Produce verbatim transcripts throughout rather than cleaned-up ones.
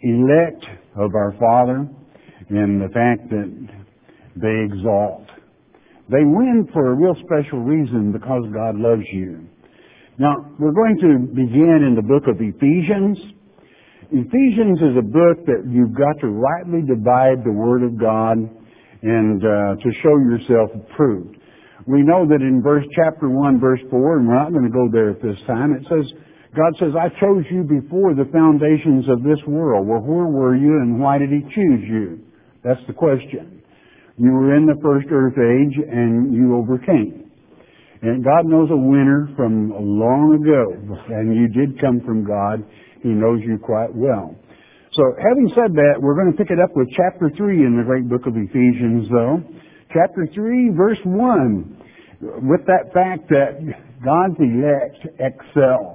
elect of our Father in the fact that they exalt. They win for a real special reason, because God loves you. Now, we're going to begin in the book of Ephesians. Ephesians is a book that you've got to rightly divide the Word of God and uh, to show yourself approved. We know that in verse chapter one, verse four, and we're not going to go there at this time, it says, God says, I chose you before the foundations of this world. Well, where were you and why did He choose you? That's the question. You were in the first earth age and you overcame. And God knows a winner from long ago, and you did come from God. He knows you quite well. So having said that, we're going to pick it up with chapter three in the great book of Ephesians, though. Chapter three, verse one, with that fact that God's elect excel.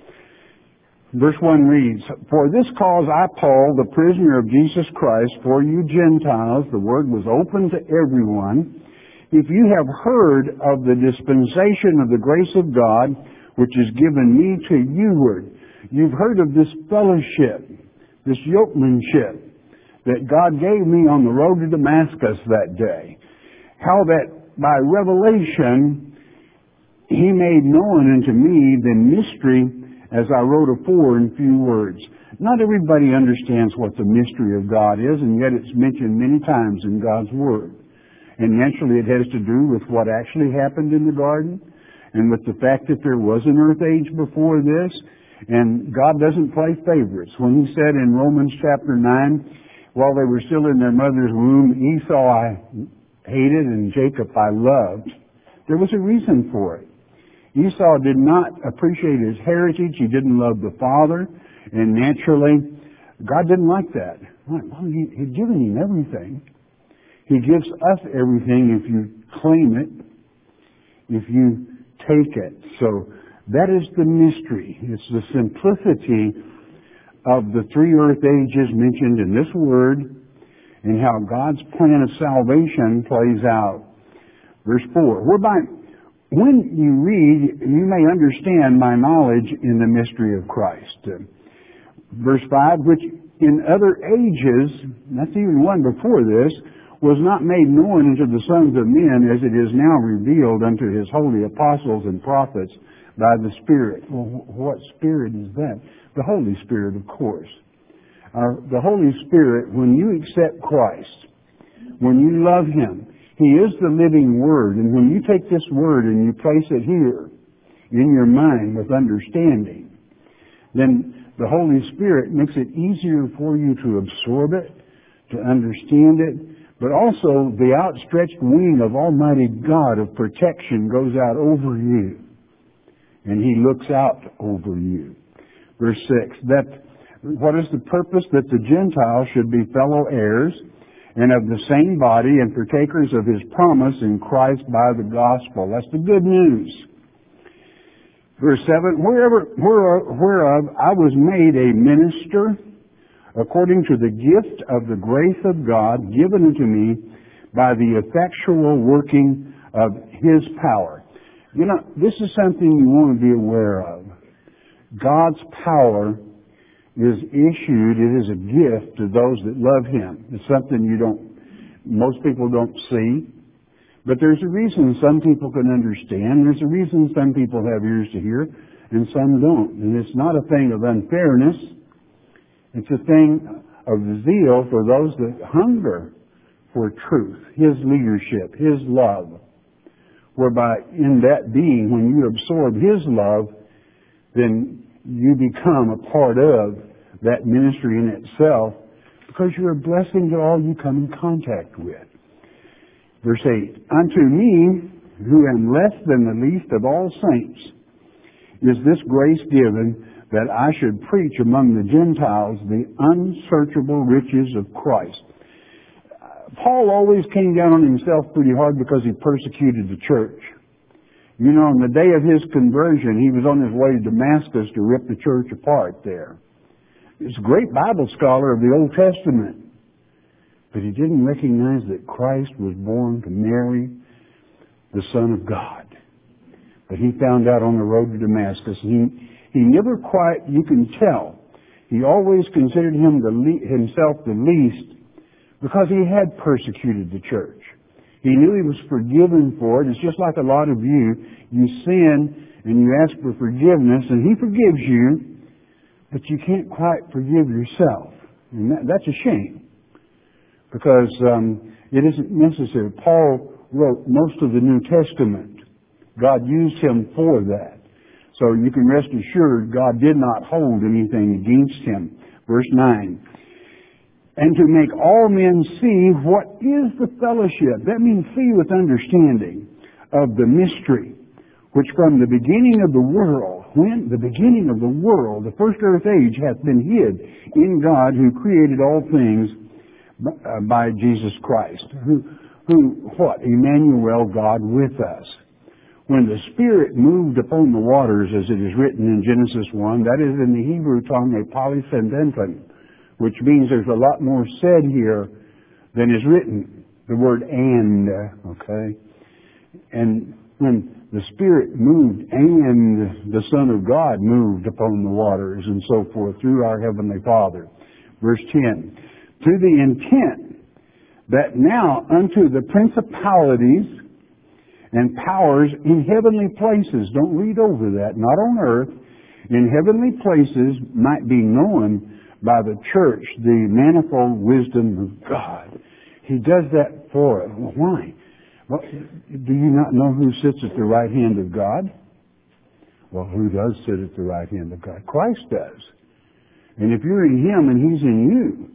Verse one reads, For this cause I, Paul, the prisoner of Jesus Christ, for you Gentiles, the word was open to everyone, if you have heard of the dispensation of the grace of God, which is given me to youward. You've heard of this fellowship, this yokemanship that God gave me on the road to Damascus that day. How that by revelation He made known unto me the mystery, as I wrote afore in few words. Not everybody understands what the mystery of God is, and yet it's mentioned many times in God's Word. And naturally it has to do with what actually happened in the garden, and with the fact that there was an earth age before this. And God doesn't play favorites. When He said in Romans chapter nine, while they were still in their mother's womb, Esau I hated and Jacob I loved, there was a reason for it. Esau did not appreciate his heritage. He didn't love the father. And naturally, God didn't like that. Well, he, he'd given him everything. He gives us everything if you claim it, if you take it. So that is the mystery. It's the simplicity of the three earth ages mentioned in this word, and how God's plan of salvation plays out. Verse four, whereby when you read, you may understand my knowledge in the mystery of Christ. Uh, verse five, which in other ages, that's even one before this, was not made known unto the sons of men, as it is now revealed unto His holy apostles and prophets by the Spirit. Well, what Spirit is that? The Holy Spirit, of course. Our, the Holy Spirit, when you accept Christ, when you love Him, He is the living Word. And when you take this Word and you place it here in your mind with understanding, then the Holy Spirit makes it easier for you to absorb it, to understand it, but also the outstretched wing of Almighty God of protection goes out over you. And He looks out over you. Verse six, that what is the purpose? That the Gentiles should be fellow heirs and of the same body and partakers of His promise in Christ by the gospel. That's the good news. Verse seven, wherever, whereof I was made a minister according to the gift of the grace of God given unto me by the effectual working of His power. You know, this is something you want to be aware of. God's power is issued, it is a gift to those that love Him. It's something you don't, most people don't see. But there's a reason some people can understand. There's a reason some people have ears to hear and some don't. And it's not a thing of unfairness. It's a thing of zeal for those that hunger for truth, His leadership, His love. Whereby in that being, when you absorb His love, then you become a part of that ministry in itself, because you're a blessing to all you come in contact with. Verse eight, unto me, who am less than the least of all saints, is this grace given, that I should preach among the Gentiles the unsearchable riches of Christ. Paul always came down on himself pretty hard because he persecuted the church. You know, on the day of his conversion, he was on his way to Damascus to rip the church apart there. He's a great Bible scholar of the Old Testament. But he didn't recognize that Christ was born to Mary, the Son of God. But he found out on the road to Damascus. He, he never quite, you can tell, He always considered him the le- himself the least because he had persecuted the church. He knew he was forgiven for it. It's just like a lot of you. You sin and you ask for forgiveness and he forgives you, but you can't quite forgive yourself. And that, that's a shame because um, it isn't necessary. Paul wrote most of the New Testament. God used him for that. So you can rest assured God did not hold anything against him. Verse nine. And to make all men see what is the fellowship. That means see with understanding of the mystery, which from the beginning of the world, when the beginning of the world, the first earth age hath been hid in God who created all things by Jesus Christ. Who, who, what? Emmanuel, God with us. When the Spirit moved upon the waters, as it is written in Genesis one, that is in the Hebrew tongue a polysyndeton, which means there's a lot more said here than is written. The word and, okay? And when the Spirit moved and the Son of God moved upon the waters and so forth through our Heavenly Father. Verse ten. To the intent that now unto the principalities and powers in heavenly places, don't read over that, not on earth, in heavenly places might be known by the church the manifold wisdom of God. He does that for us. Well, why? Well, do you not know who sits at the right hand of God? Well, who does sit at the right hand of God? Christ does. And if you're in Him and He's in you,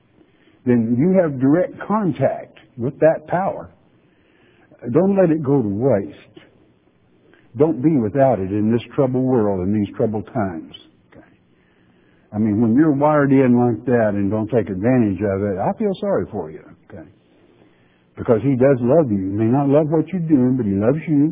then you have direct contact with that power. Don't let it go to waste. Don't be without it in this troubled world, in these troubled times. Okay. I mean, when you're wired in like that and don't take advantage of it, I feel sorry for you. Okay. Because He does love you. He may not love what you're doing, but He loves you.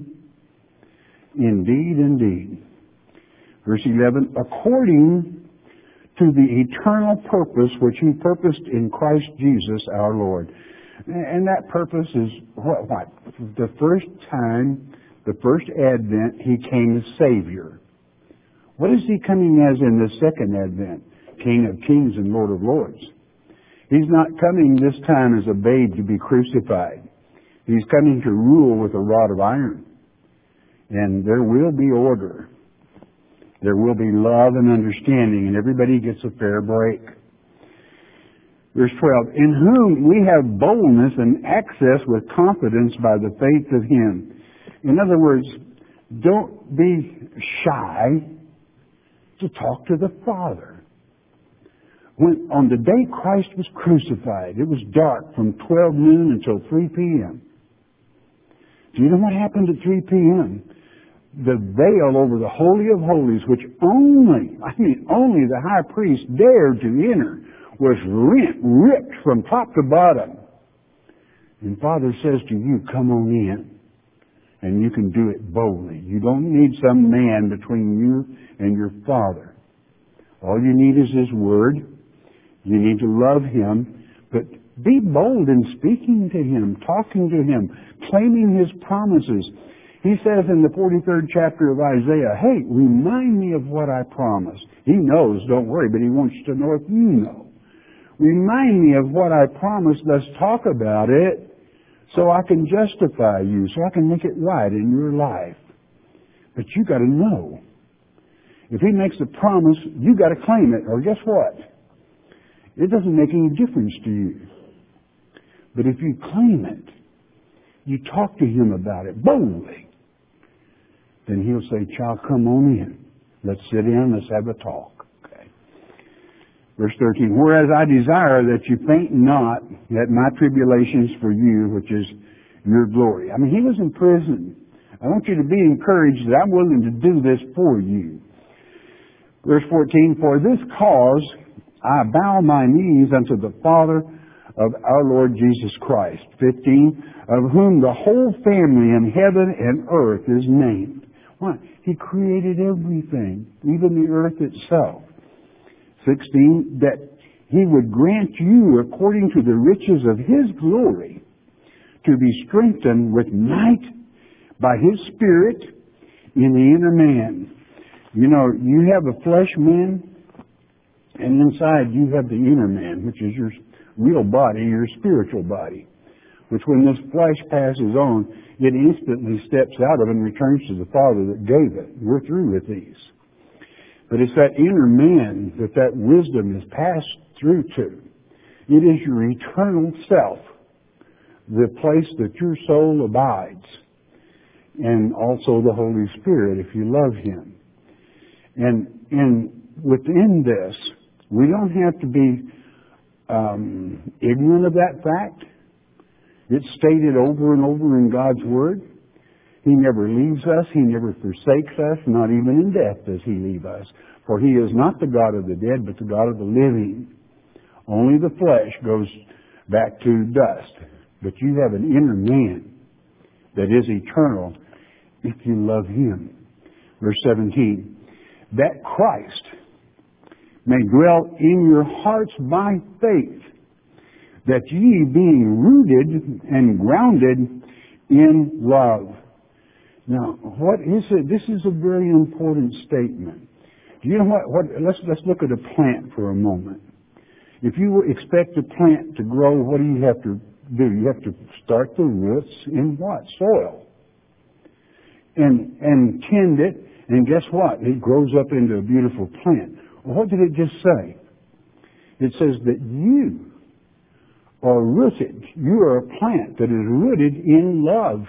Indeed, indeed. Verse eleven, according to the eternal purpose which He purposed in Christ Jesus our Lord. And that purpose is what? What? The first time, the first advent, He came as Savior. What is He coming as in the second advent? King of kings and Lord of lords. He's not coming this time as a babe to be crucified. He's coming to rule with a rod of iron. And there will be order. There will be love and understanding, and everybody gets a fair break. Verse twelve, in whom we have boldness and access with confidence by the faith of Him. In other words, don't be shy to talk to the Father. When, on the day Christ was crucified, it was dark from twelve noon until three p.m. Do you know what happened at three p.m.? The veil over the Holy of Holies, which only, I mean only the high priest dared to enter, was rent, ripped from top to bottom. And Father says to you, come on in. And you can do it boldly. You don't need some man between you and your Father. All you need is His Word. You need to love Him. But be bold in speaking to Him, talking to Him, claiming His promises. He says in the forty-third chapter of Isaiah, hey, remind me of what I promised. He knows, don't worry, but He wants you to know if you know. Remind me of what I promised. Let's talk about it so I can justify you, so I can make it right in your life. But you got to know. If He makes a promise, you got to claim it, or guess what? It doesn't make any difference to you. But if you claim it, you talk to Him about it boldly, then He'll say, child, come on in. Let's sit in, let's have a talk. Verse thirteen, whereas I desire that you faint not at my tribulations for you, which is your glory. I mean, He was in prison. I want you to be encouraged that I'm willing to do this for you. Verse fourteen, for this cause I bow my knees unto the Father of our Lord Jesus Christ. fifteen, of whom the whole family in heaven and earth is named. Why? He created everything, even the earth itself. sixteen, that He would grant you, according to the riches of His glory, to be strengthened with might by His Spirit in the inner man. You know, you have a flesh man, And inside you have the inner man, which is your real body, your spiritual body, which when this flesh passes on, it instantly steps out of and returns to the Father that gave it. We're through with these. But it's that inner man that that wisdom is passed through to. It is your eternal self, the place that your soul abides, and also the Holy Spirit if you love Him. And, and within this, we don't have to be um, ignorant of that fact. It's stated over and over in God's Word. He never leaves us. He never forsakes us. Not even in death does He leave us. For He is not the God of the dead, but the God of the living. Only the flesh goes back to dust. But you have an inner man that is eternal if you love Him. Verse seventeen. That Christ may dwell in your hearts by faith, that ye being rooted and grounded in love. Now, what is it? This is a very important statement. Do you know what, what let's, let's look at a plant for a moment. If you expect a plant to grow, what do you have to do? You have to start the roots in what? Soil. And, and tend it, and guess what? It grows up into a beautiful plant. Well, what did it just say? It says that you are rooted. You are a plant that is rooted in love.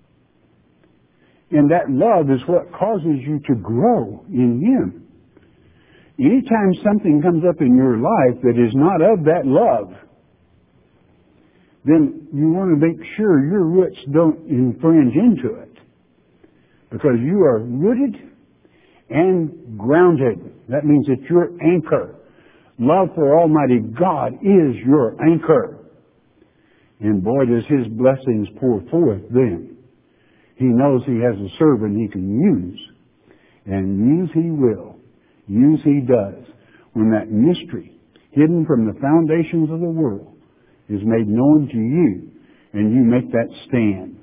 And that love is what causes you to grow in Him. Anytime something comes up in your life that is not of that love, then you want to make sure your roots don't infringe into it. Because you are rooted and grounded. That means it's your anchor. Love for Almighty God is your anchor. And boy, does His blessings pour forth then. He knows He has a servant He can use. And use He will. Use He does. When that mystery, hidden from the foundations of the world, is made known to you, and you make that stand.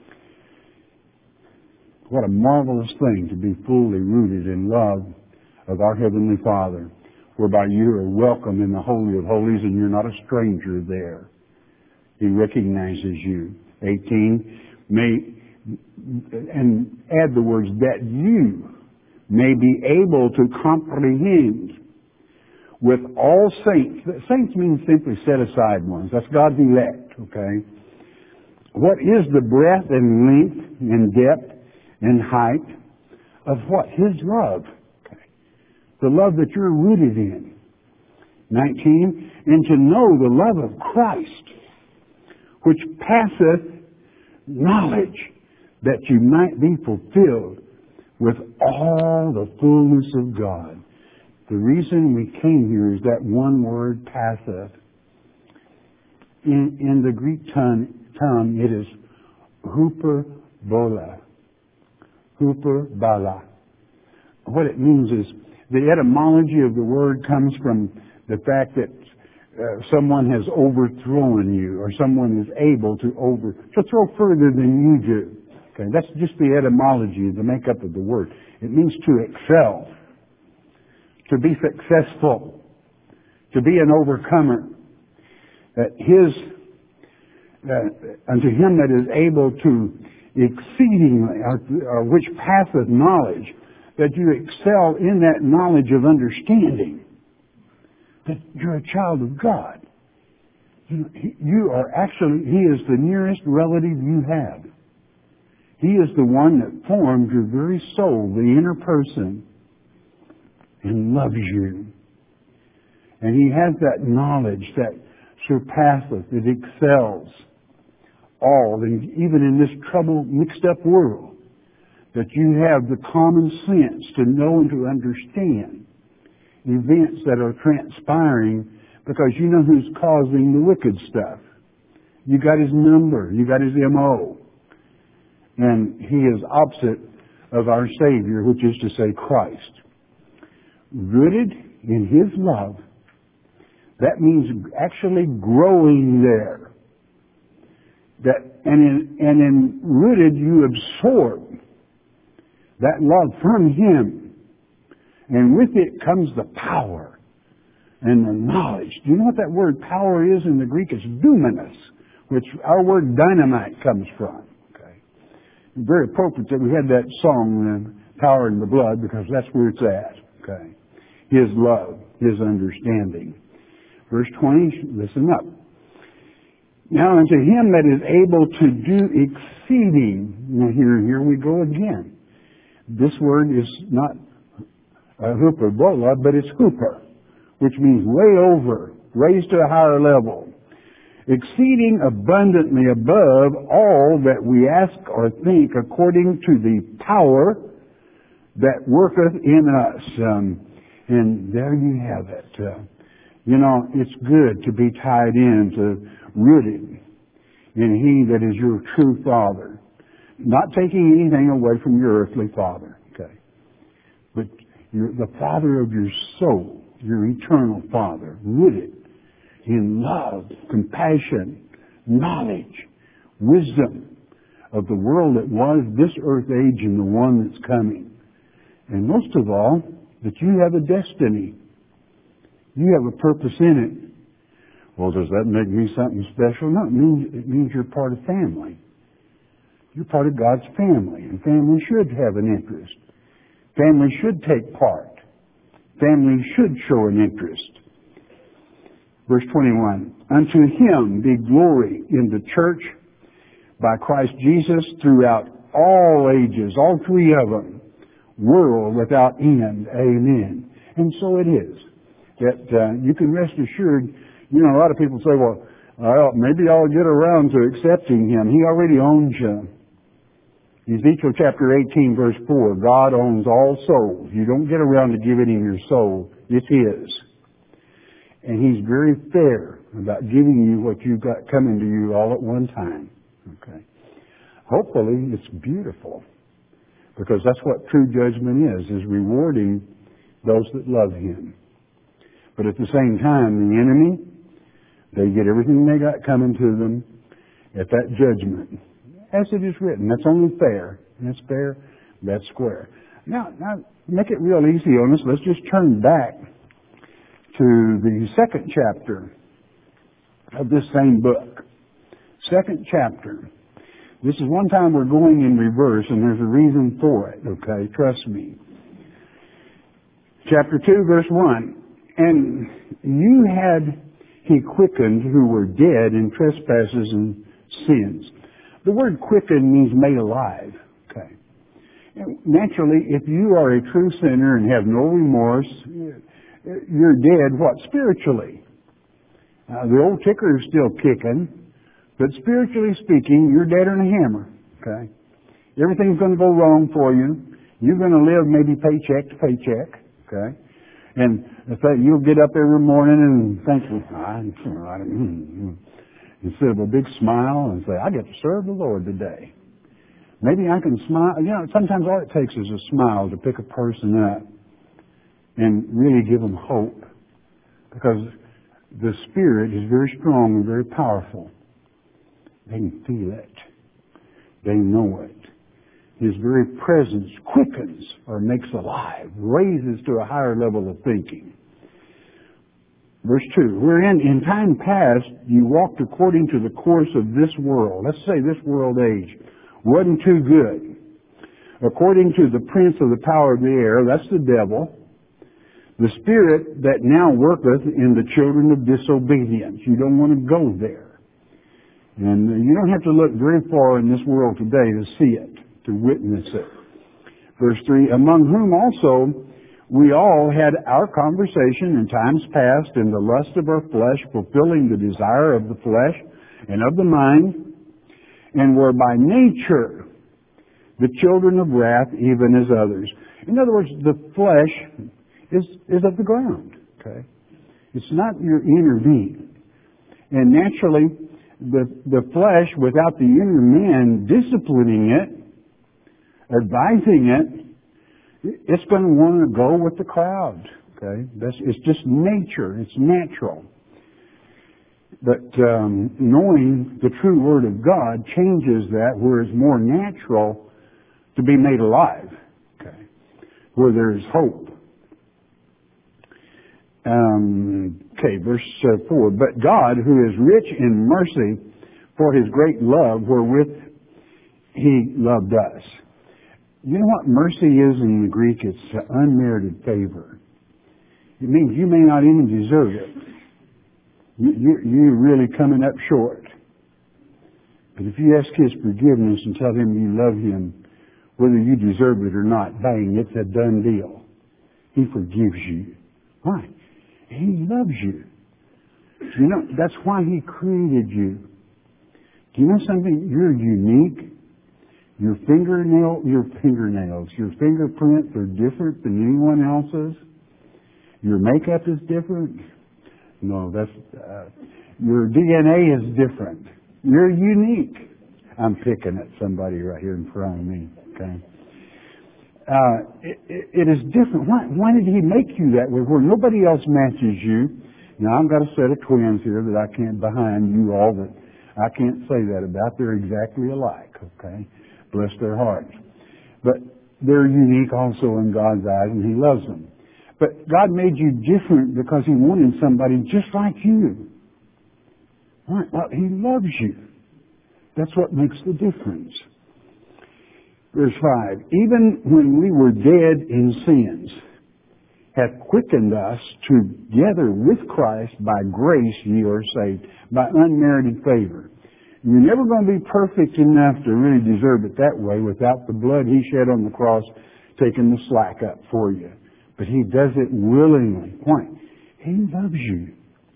What a marvelous thing to be fully rooted in love of our Heavenly Father, whereby you are welcome in the Holy of Holies and you're not a stranger there. He recognizes you. eighteen, may, and add the words, that you may be able to comprehend with all saints. Saints means simply set aside ones. That's God's elect, okay? What is the breadth and length and depth and height of what? His love. Okay. The love that you're rooted in. nineteen, and to know the love of Christ, which passeth knowledge, that you might be fulfilled with all the fullness of God. The reason we came here is that one word, passeth. In, in the Greek tongue, tongue, it is huperbola. Huperbala. What it means is, the etymology of the word comes from the fact that uh, someone has overthrown you, or someone is able to over to throw further than you do. Okay, that's just the etymology, the makeup of the word. It means to excel, to be successful, to be an overcomer. That his uh, unto him that is able to exceedingly, or, or which passeth knowledge, that you excel in that knowledge of understanding. That you're a child of God. You, you are actually, He is the nearest relative you have. He is the one that formed your very soul, the inner person, and loves you. And He has that knowledge that surpasseth, it excels all, and even in this troubled, mixed up world, that you have the common sense to know and to understand events that are transpiring, because you know who's causing the wicked stuff. You got his number, you got his M O. And he is opposite of our Savior, which is to say Christ. Rooted in His love, that means actually growing there. That and in and in rooted you absorb that love from Him. And with it comes the power and the knowledge. Do you know what that word power is in the Greek? It's dunamis, which our word dynamite comes from. Okay. Very appropriate that we had that song, uh, Power in the Blood, because that's where it's at. Okay. His love, His understanding. Verse twenty, listen up. Now unto Him that is able to do exceeding. Now here, here we go again. This word is not a hyperbola, but it's hooper, which means way over, raised to a higher level. Exceeding abundantly above all that we ask or think, according to the power that worketh in us. Um, and there you have it. Uh, you know, it's good to be tied in, to rooted in He that is your true Father. Not taking anything away from your earthly father, okay? But you're the Father of your soul, your eternal Father, rooted in love, compassion, knowledge, wisdom of the world that was, this earth age, and the one that's coming. And most of all, that you have a destiny. You have a purpose in it. Well, does that make me something special? No, it means, it means you're part of family. You're part of God's family, and family should have an interest. Family should take part. Family should show an interest. Verse twenty-one, unto Him be glory in the church by Christ Jesus throughout all ages, all three of them, world without end. Amen. And so it is. That uh, you can rest assured. You know, a lot of people say, well, well, maybe I'll get around to accepting Him. He already owns you. Ezekiel chapter eighteen, verse four, God owns all souls. You don't get around to giving Him your soul. It's His. And He's very fair about giving you what you've got coming to you all at one time. Okay. Hopefully it's beautiful, because that's what true judgment is, is rewarding those that love Him. But at the same time, the enemy, they get everything they got coming to them at that judgment. As it is written, that's only fair. That's fair, that's square. Now, now, make it real easy on us. Let's just turn back to the second chapter of this same book. Second chapter. This is one time we're going in reverse, and there's a reason for it, okay? Trust me. Chapter two, verse one. And you had He quickened who were dead in trespasses and sins. The word quicken means made alive. Okay. Naturally, if you are a true sinner and have no remorse, you're dead, what? Spiritually. Uh, the old ticker is still kicking, but spiritually speaking, you're dead on a hammer. Okay. Everything's going to go wrong for you. You're going to live maybe paycheck to paycheck. Okay. And in fact, you'll get up every morning and think, I, I, instead of a big smile, and say, I get to serve the Lord today. Maybe I can smile. You know, sometimes all it takes is a smile to pick a person up and really give them hope, because the Spirit is very strong and very powerful. They can feel it. They know it. His very presence quickens or makes alive, raises to a higher level of thinking. Verse two, wherein in time past you walked according to the course of this world. Let's say this world age wasn't too good. According to the prince of the power of the air, that's the devil, the spirit that now worketh in the children of disobedience. You don't want to go there. And you don't have to look very far in this world today to see it, to witness it. Verse three, among whom also we all had our conversation in times past in the lust of our flesh, fulfilling the desire of the flesh and of the mind, and were by nature the children of wrath, even as others. In other words, the flesh is, is of the ground. Okay, it's not your inner being. And naturally, the, the flesh, without the inner man disciplining it, advising it, it's going to want to go with the crowd. Okay, That's, it's just nature. It's natural. But um, knowing the true Word of God changes that, where it's more natural to be made alive. Okay, where there is hope. Um, okay, verse uh, four. But God, who is rich in mercy, for His great love wherewith He loved us. You know what mercy is in the Greek? It's unmerited favor. It means you may not even deserve it. You, you, you're really coming up short. But if you ask His forgiveness and tell Him you love Him, whether you deserve it or not, bang, it's a done deal. He forgives you. Why? He loves you. You know, that's why He created you. Do you know something? You're unique. Your fingernail, your fingernails, your fingerprints are different than anyone else's. Your makeup is different. No, that's uh, your D N A is different. You're unique. I'm picking at somebody right here in front of me. Okay. Uh, it, it, it is different. Why, why did He make you that way where nobody else matches you? Now, I've got a set of twins here that I can't behind you all that I can't say that about. They're exactly alike, okay? Bless their hearts. But they're unique also in God's eyes, and He loves them. But God made you different because He wanted somebody just like you. Right? Well, He loves you. That's what makes the difference. Verse five, even when we were dead in sins, hath quickened us together with Christ, by grace ye are saved, by unmerited favor. You're never going to be perfect enough to really deserve it that way without the blood He shed on the cross taking the slack up for you. But He does it willingly. Why? He loves you.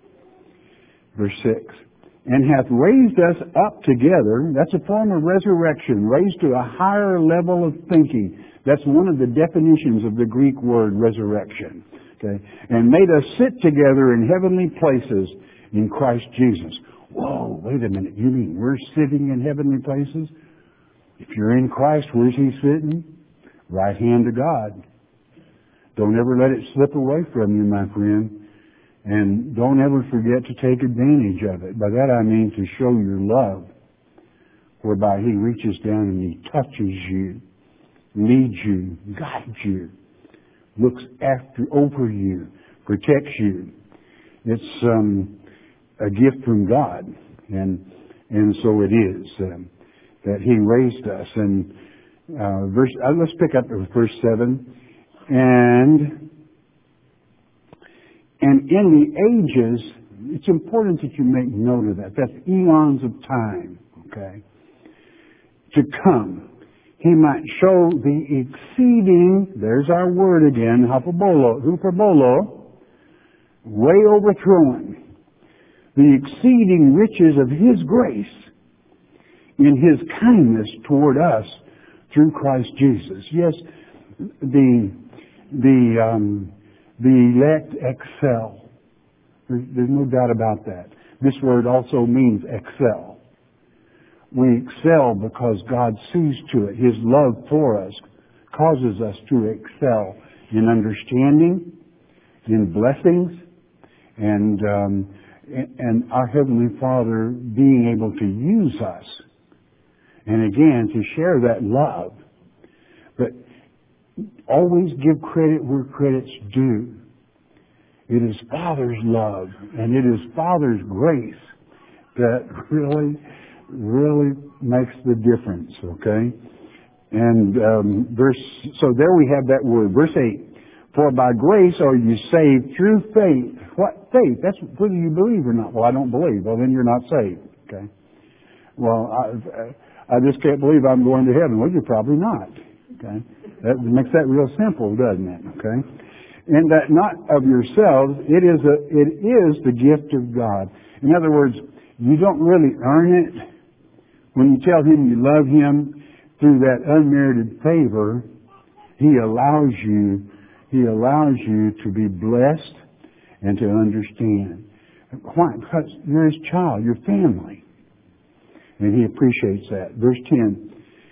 Verse six, and hath raised us up together. That's a form of resurrection, raised to a higher level of thinking. That's one of the definitions of the Greek word resurrection. Okay, and made us sit together in heavenly places in Christ Jesus. Whoa, wait a minute. You mean we're sitting in heavenly places? If you're in Christ, where's He sitting? Right hand of God. Don't ever let it slip away from you, my friend. And don't ever forget to take advantage of it. By that I mean to show your love, whereby He reaches down and He touches you, leads you, guides you, looks after over you, protects you. It's um, a gift from God, and and so it is um, that He raised us. And uh, verse, uh, let's pick up at verse seven, and. And in the ages, it's important that you make note of that. That's eons of time, okay? To come, He might show the exceeding, there's our word again, hyperbolo, hyperbolo, way overthrowing, the exceeding riches of His grace in His kindness toward us through Christ Jesus. Yes, the, the, um, The elect excel. There's, there's no doubt about that. This word also means excel. We excel because God sees to it. His love for us causes us to excel in understanding, in blessings, and um, and our Heavenly Father being able to use us, and again to share that love. But always give credit where credit's due. It is Father's love and it is Father's grace that really, really makes the difference, okay? And um, verse, so there we have that word. Verse eight, for by grace are you saved through faith. What faith? That's whether you believe or not. Well, I don't believe. Well, then you're not saved, okay? Well, I, I just can't believe I'm going to heaven. Well, you're probably not, okay? That makes that real simple, doesn't it? Okay? And that not of yourselves, it is a, it is the gift of God. In other words, you don't really earn it. When you tell Him you love Him through that unmerited favor, He allows you, He allows you to be blessed and to understand. Why? Because you're His child, your family. And He appreciates that. Verse ten.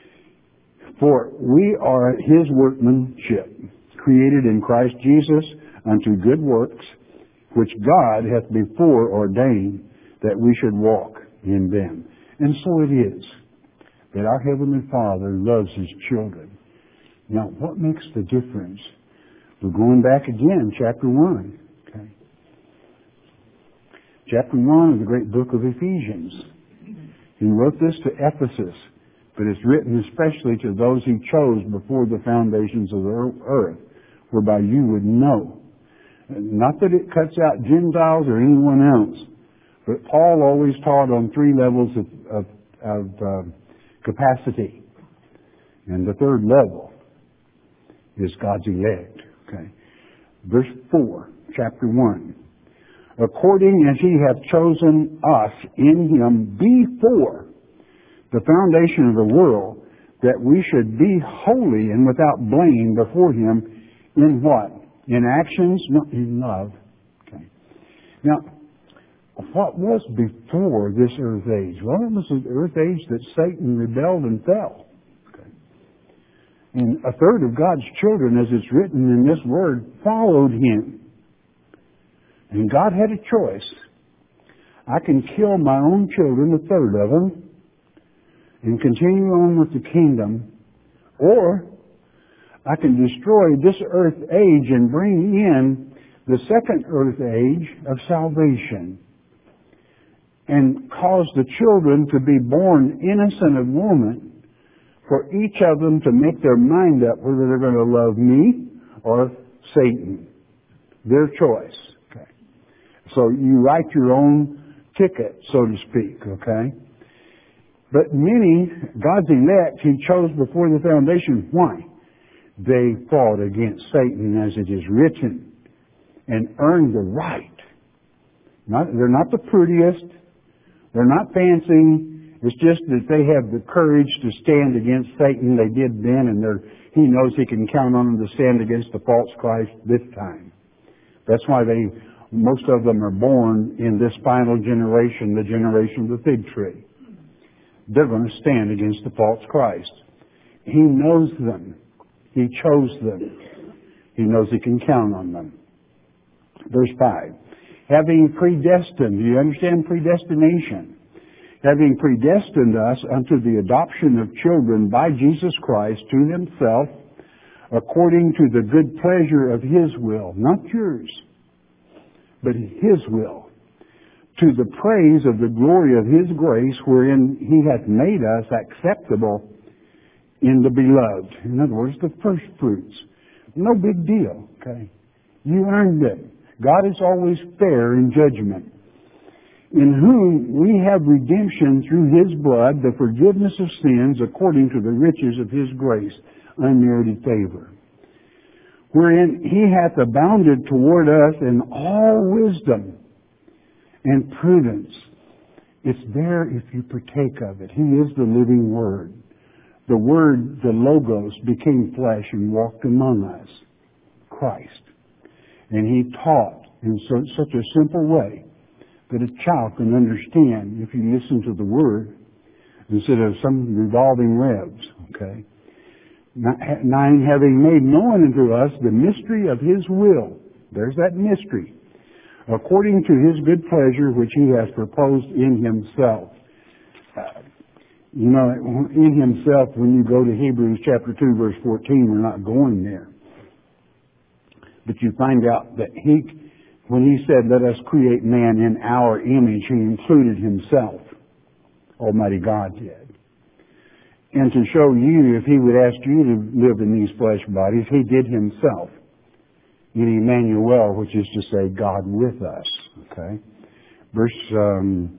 For we are His workmanship, created in Christ Jesus unto good works, which God hath before ordained that we should walk in them. And so it is that our Heavenly Father loves His children. Now, what makes the difference? We're going back again, chapter one. Okay. Chapter one of the great book of Ephesians. He wrote this to Ephesus, but it's written especially to those he chose before the foundations of the earth, whereby you would know. Not that it cuts out Gentiles or anyone else, but Paul always taught on three levels of, of, of uh, capacity. And the third level is God's elect. Okay. Verse four, chapter one. According as he hath chosen us in him before the foundation of the world, that we should be holy and without blame before him in what? In actions, not in love. Okay. Now, what was before this earth age? Well, it was the earth age that Satan rebelled and fell. Okay. And a third of God's children, as it's written in this word, followed him. And God had a choice. I can kill my own children, a third of them, and continue on with the kingdom, or I can destroy this earth age and bring in the second earth age of salvation and cause the children to be born innocent of woman, for each of them to make their mind up whether they're going to love me or Satan. Their choice. Okay. So you write your own ticket, so to speak, okay? But many, God's elect, he chose before the foundation. Why? They fought against Satan, as it is written, and earned the right. Not, they're not the prettiest. They're not fancy. It's just that they have the courage to stand against Satan. They did then, and they're, he knows he can count on them to stand against the false Christ this time. That's why they, most of them are born in this final generation, the generation of the fig tree. They're going to stand against the false Christ. He knows them. He chose them. He knows he can count on them. Verse five. Having predestined, do you understand predestination? Having predestined us unto the adoption of children by Jesus Christ to himself, according to the good pleasure of his will, not yours, but his will, to the praise of the glory of his grace, wherein he hath made us acceptable in the beloved. In other words, the first fruits. No big deal, okay? You earned it. God is always fair in judgment. In whom we have redemption through his blood, the forgiveness of sins according to the riches of his grace, unmerited favor. Wherein he hath abounded toward us in all wisdom and prudence. It's there if you partake of it. He is the living Word. The Word, the Logos, became flesh and walked among us. Christ. And he taught in so, such a simple way that a child can understand if you listen to the Word instead of some revolving webs. Okay? Nine, having made known unto us the mystery of his will. There's that mystery. According to his good pleasure which he has proposed in himself. Uh, you know, in himself, when you go to Hebrews chapter two, verse fourteen, we're not going there. But you find out that he, when he said, let us create man in our image, he included himself. Almighty God did. And to show you, if he would ask you to live in these flesh bodies, he did himself. In Emmanuel, which is to say, God with us. Okay? Verse, um,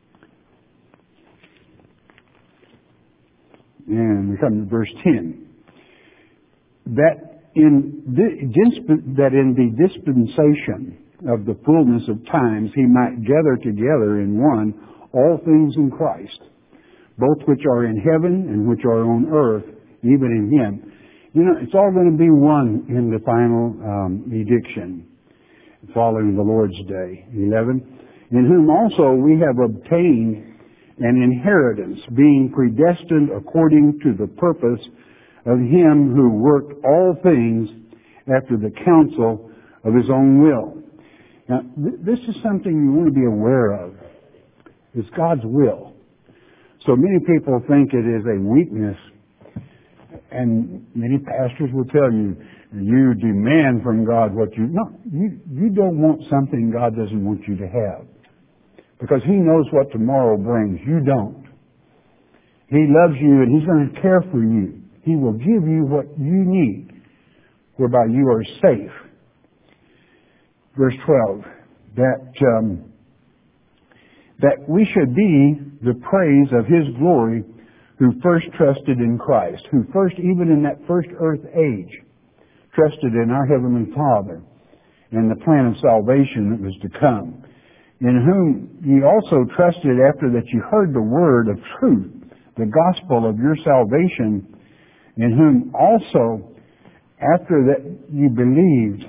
and we come to verse ten. That in, the, that in the dispensation of the fullness of times he might gather together in one all things in Christ, both which are in heaven and which are on earth, even in him. You know, it's all going to be one in the final um, ediction, following the Lord's Day. eleven. In whom also we have obtained an inheritance, being predestined according to the purpose of him who worked all things after the counsel of his own will. Now, th- this is something you want to be aware of. It's God's will. So many people think it is a weakness. And many pastors will tell you, you demand from God what you... No, you, you don't want something God doesn't want you to have. because He knows what tomorrow brings. You don't. He loves you and He's going to care for you. He will give you what you need, whereby you are safe. Verse twelve, that um, that we should be the praise of His glory who first trusted in Christ, who first, even in that first earth age, trusted in our Heavenly Father and the plan of salvation that was to come, in whom ye also trusted after that you heard the word of truth, the gospel of your salvation, in whom also after that you believed,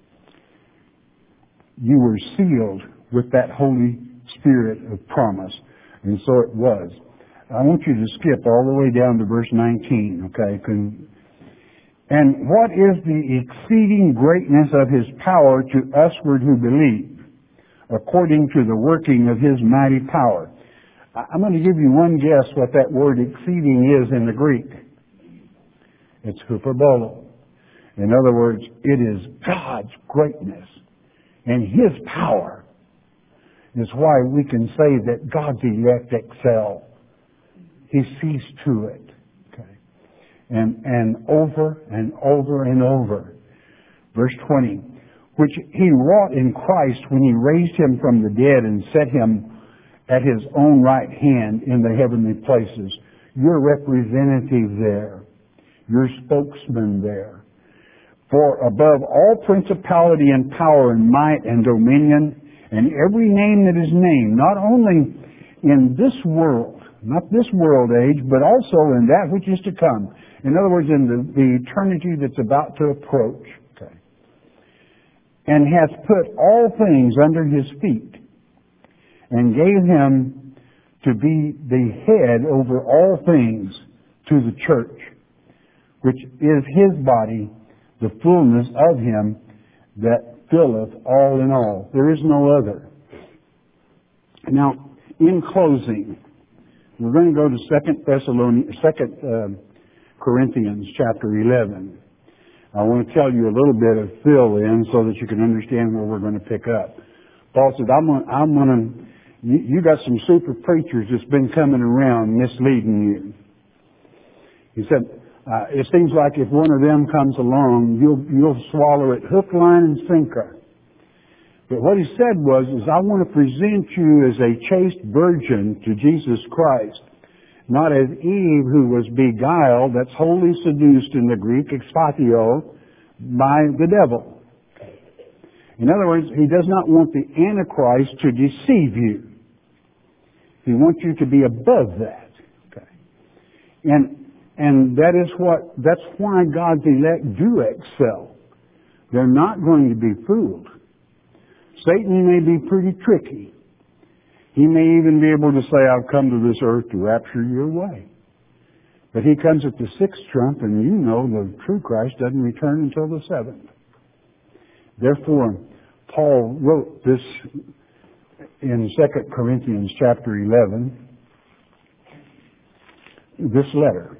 you were sealed with that Holy Spirit of promise. And so it was. I want you to skip all the way down to verse nineteen, okay? And what is the exceeding greatness of His power to usward who believe, according to the working of His mighty power? I'm going to give you one guess what that word exceeding is in the Greek. It's hyperbole. In other words, it is God's greatness and His power is why we can say that God's elect excel. He sees to it. Okay. And, and over and over and over. Verse twenty, which He wrought in Christ when He raised Him from the dead and set Him at His own right hand in the heavenly places. Your representative there. Your spokesman there. For above all principality and power and might and dominion and every name that is named, not only in this world, not this world age, but also in that which is to come. In other words, in the, the eternity that's about to approach. Okay. And hath put all things under His feet, and gave Him to be the head over all things to the church, which is His body, the fullness of Him that filleth all in all. There is no other. Now, in closing, we're going to go to Second Thessalonians, Second uh, Corinthians, chapter eleven. I want to tell you a little bit of fill-in so that you can understand where we're going to pick up. Paul said, "I'm going, I'm going to. You, you got some super preachers that's been coming around misleading you." He said, uh, "It seems like if one of them comes along, you'll you'll swallow it hook, line, and sinker." But what he said was, is I want to present you as a chaste virgin to Jesus Christ, not as Eve who was beguiled, that's wholly seduced in the Greek, expatio, by the devil. In other words, he does not want the Antichrist to deceive you. He wants you to be above that. Okay. And and that is what that's why God's elect do excel. They're not going to be fooled. Satan may be pretty tricky. He may even be able to say, "I've come to this earth to rapture you away." But he comes at the sixth trump, and you know the true Christ doesn't return until the seventh. Therefore, Paul wrote this in Second Corinthians chapter eleven, this letter.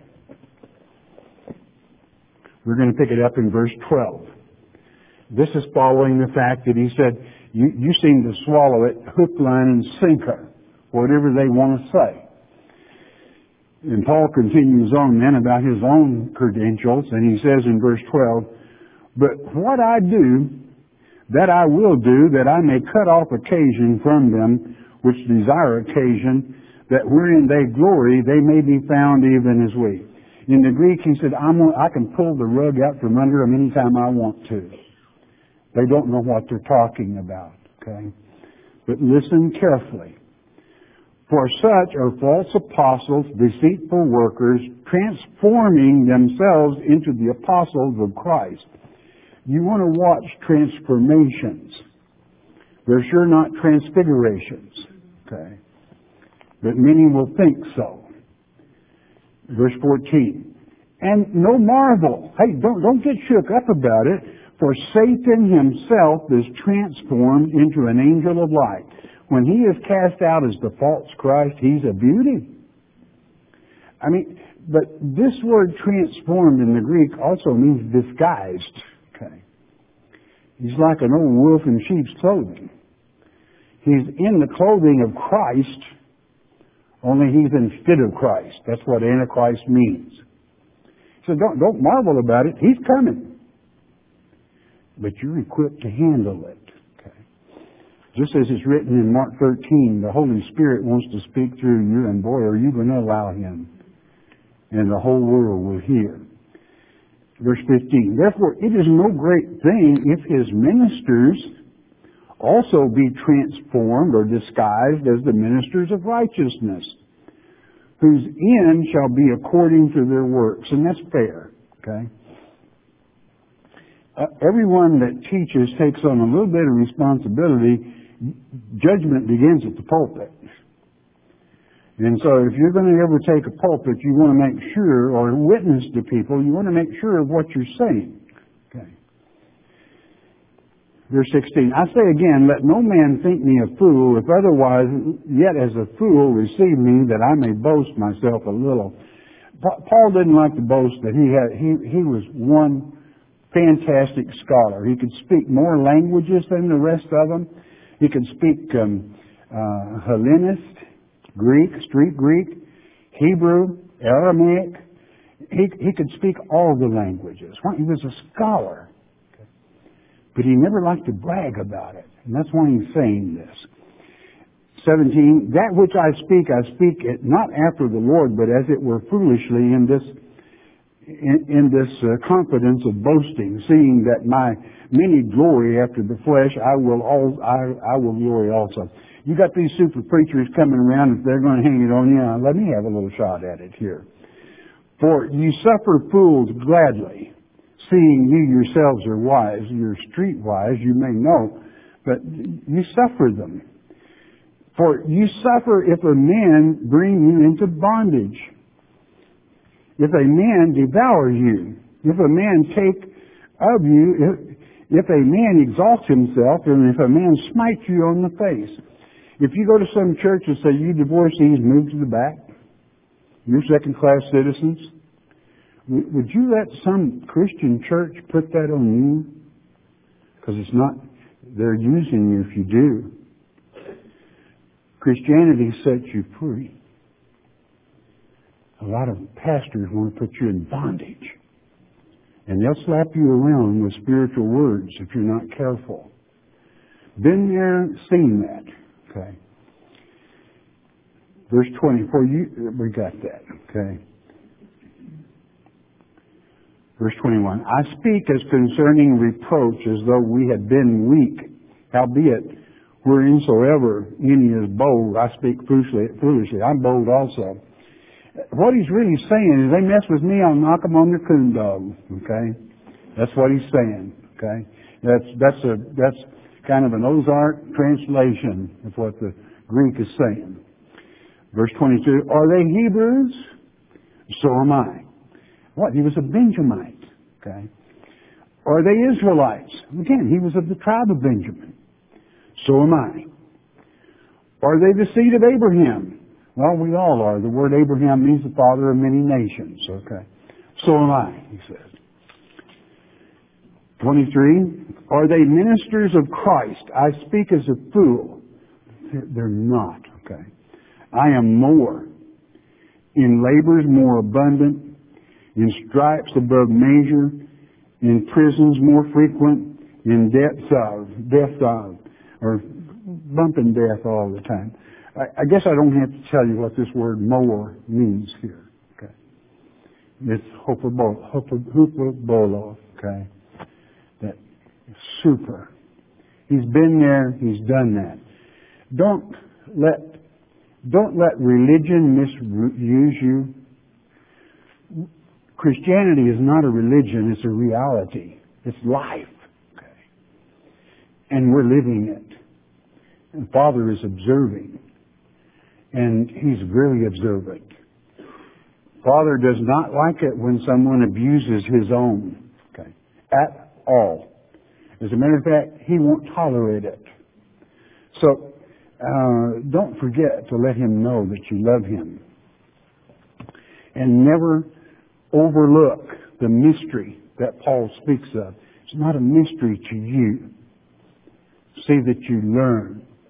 We're going to pick it up in verse twelve. This is following the fact that he said, you, you seem to swallow it hook, line, and sinker, whatever they want to say. And Paul continues on then about his own credentials, and he says in verse twelve, "But what I do, that I will do, that I may cut off occasion from them which desire occasion, that wherein they glory, they may be found even as we." In the Greek, he said, I'm, I can pull the rug out from under them anytime I want to. They don't know what they're talking about, okay? But listen carefully. "For such are false apostles, deceitful workers, transforming themselves into the apostles of Christ." You want to watch transformations. They're sure not transfigurations, okay? But many will think so. Verse fourteen. "And no marvel." Hey, don't, don't get shook up about it. "For Satan himself is transformed into an angel of light. When he is cast out as the false Christ, he's a beauty." I mean, but this word transformed in the Greek also means disguised. Okay. He's like an old wolf in sheep's clothing. He's in the clothing of Christ, only he's instead of Christ. That's what Antichrist means. So don't, don't marvel about it. He's coming. But you're equipped to handle it. Okay. Just as it's written in Mark thirteen, the Holy Spirit wants to speak through you, and boy, are you going to allow him. And the whole world will hear. Verse fifteen, therefore it is no great thing if his ministers also be transformed or disguised as the ministers of righteousness, whose end shall be according to their works. And that's fair, okay? Uh, everyone that teaches takes on a little bit of responsibility. Judgment begins at the pulpit. And so if you're going to ever take a pulpit, you want to make sure, or witness to people, you want to make sure of what you're saying. Okay. Verse sixteen, I say again, let no man think me a fool, if otherwise, yet as a fool receive me, that I may boast myself a little. Paul didn't like to boast that he had, he, he was one fantastic scholar. He could speak more languages than the rest of them. He could speak um, uh, Hellenist, Greek, street Greek, Hebrew, Aramaic. He, he could speak all the languages. He was a scholar. But he never liked to brag about it. And that's why he's saying this. seventeen, that which I speak, I speak it not after the Lord, but as it were foolishly in this in, in this uh, confidence of boasting, seeing that my many glory after the flesh, I will all I, I will glory also. You got these super preachers coming around, if they're going to hang it on you, let me have a little shot at it here. For you suffer fools gladly, seeing you yourselves are wise. You're street wise, you may know, but you suffer them. For you suffer if a man bring you into bondage, if a man devour you, if a man take of you, if, if a man exalts himself, and if a man smite you on the face. If you go to some church and say, you divorcees, move to the back, you're second-class citizens, would you let some Christian church put that on you? Because it's not, they're using you if you do. Christianity sets you free. A lot of pastors want to put you in bondage. And they'll slap you around with spiritual words if you're not careful. Been there, seen that. Okay. Verse twenty-four, you, we got that. Okay. Verse twenty-one, I speak as concerning reproach as though we had been weak. Howbeit, whereinsoever any is bold, I speak foolishly, foolishly. I'm bold also. What he's really saying is, they mess with me, I'll knock them on their coon dog. Okay? That's what he's saying. Okay? That's, that's a, that's kind of an Ozark translation of what the Greek is saying. Verse twenty-two, are they Hebrews? So am I. What? He was a Benjamite. Okay? Are they Israelites? Again, he was of the tribe of Benjamin. So am I. Are they the seed of Abraham? Well, we all are. The word Abraham means the father of many nations. Okay. So am I, he says. twenty-three, are they ministers of Christ? I speak as a fool. They're, they're not. Okay. I am more. In labors more abundant. In stripes above measure. In prisons more frequent. In deaths of. Death of. Or bumping death all the time. I, I guess I don't have to tell you what this word more means here. Okay. It's hupabolo. Okay. That super. He's been there. He's done that. Don't let, don't let religion misuse you. Christianity is not a religion. It's a reality. It's life. Okay. And we're living it. And Father is observing. And He's very observant. Father does not like it when someone abuses His own. Okay. At all. As a matter of fact, He won't tolerate it. So, uh, don't forget to let Him know that you love Him. And never overlook the mystery that Paul speaks of. It's not a mystery to you. See that you learn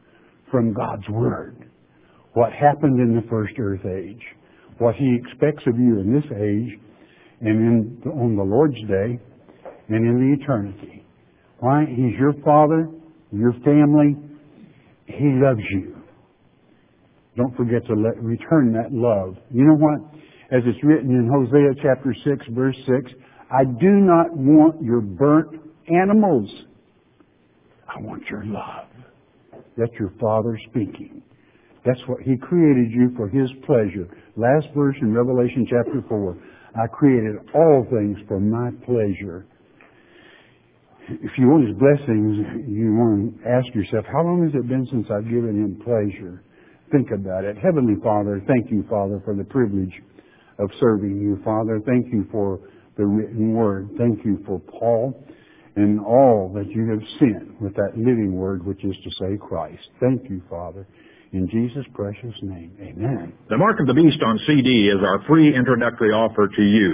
from God's Word. What happened in the first earth age. What He expects of you in this age and in, on the Lord's day and in the eternity. Why? He's your Father, your family. He loves you. Don't forget to let, return that love. You know what? As it's written in Hosea chapter six, verse six, I do not want your burnt animals. I want your love. That's your Father speaking. That's what He created you for His pleasure. Last verse in Revelation chapter four. I created all things for my pleasure. If you want His blessings, you want to ask yourself, how long has it been since I've given Him pleasure? Think about it. Heavenly Father, thank you, Father, for the privilege of serving you, Father. Thank you for the written Word. Thank you for Paul and all that you have sent with that living Word, which is to say Christ. Thank you, Father. In Jesus' precious name, amen. The Mark of the Beast on C D is our free introductory offer to you.